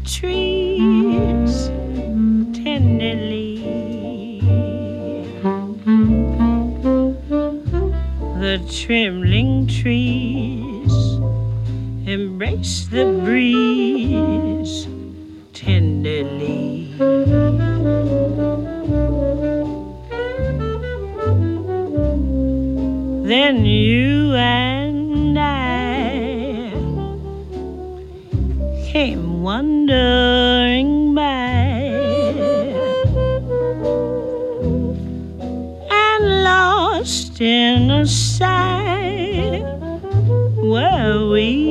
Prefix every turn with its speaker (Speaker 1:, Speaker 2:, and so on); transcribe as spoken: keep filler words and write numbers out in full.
Speaker 1: trees tenderly. The trembling trees embrace the breeze tenderly. Then you and I came wandering by and lost in a sigh were we.